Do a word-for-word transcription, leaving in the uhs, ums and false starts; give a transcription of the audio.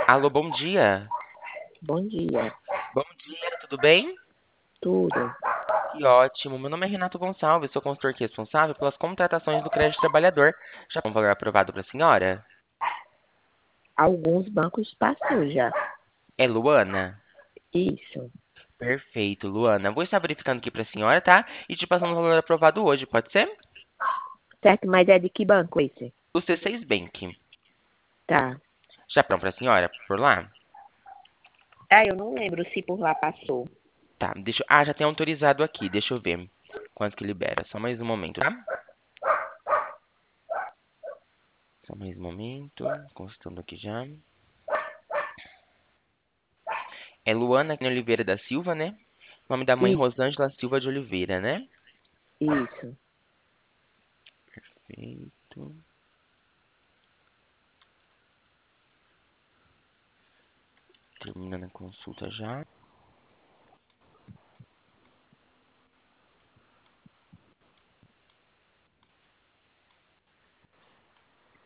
Alô, bom dia. Bom dia, Bom dia, tudo bem? tudo. Que ótimo. Meu nome é Renato Gonçalves, sou consultor aqui responsável pelas contratações do crédito trabalhador. Já tem um valor aprovado para a senhora? Alguns bancos passou já. É Luana? Isso. Perfeito, Luana. Vou estar verificando aqui para a senhora, tá? E te passando o valor aprovado hoje, pode ser? Certo, mas é de que banco esse? O C seis Bank. Tá. Já pronto para a senhora, por lá? Ah, eu não lembro se por lá passou. Tá, deixa eu... Ah, já tem autorizado aqui, deixa eu ver quanto que libera. Só mais um momento, tá? Só mais um momento, consultando aqui já. É Luana Oliveira da Silva, né? Nome da mãe Isso, Rosângela Silva de Oliveira, né? isso. Perfeito. Terminando a consulta já.